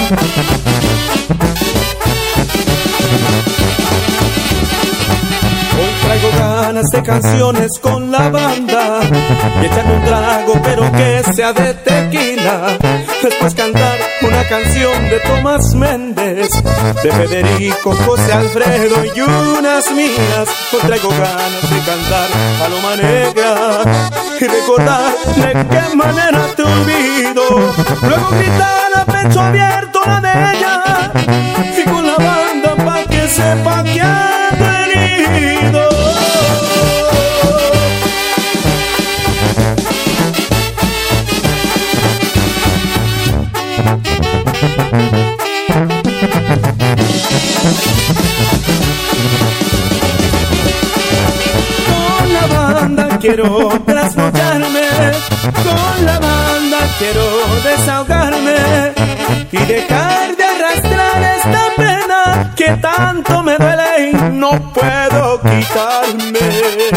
Hoy traigo ganas de canciones con la banda y echarme un trago pero que sea de tequila. Después cantar una canción de Tomás Méndez, de Federico, José Alfredo y unas mías. Hoy traigo ganas de cantar Paloma Negra y recordar de qué manera te olvido. Luego gritar a pecho abierto la de ella y con la banda pa' que sepa que ha venido. Con la banda quiero trasnocharme, con la banda quiero desahogarme y dejar de arrastrar esta pena que tanto me duele y no puedo quitarme.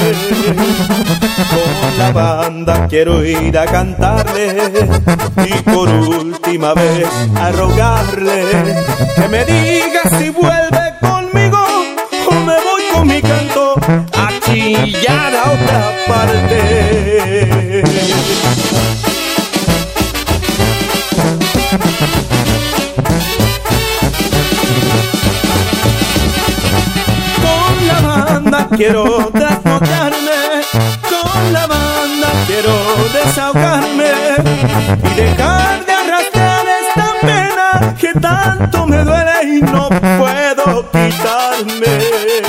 Con la banda quiero ir a cantarle y por última vez a rogarle que me diga si vuelve conmigo o me voy con mi canto a chillar a otra parte. Con la banda quiero trasnocharme, con la banda quiero desahogarme y dejar de arrastrar esta pena que tanto me duele y no puedo quitarme.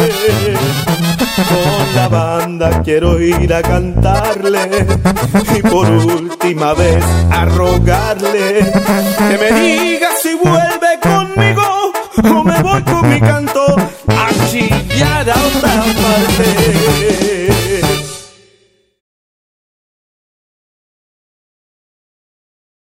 Con la banda quiero ir a cantarle y por última vez a rogarle que me diga si vuelve conmigo o me voy con mi canto a chillar a otra parte.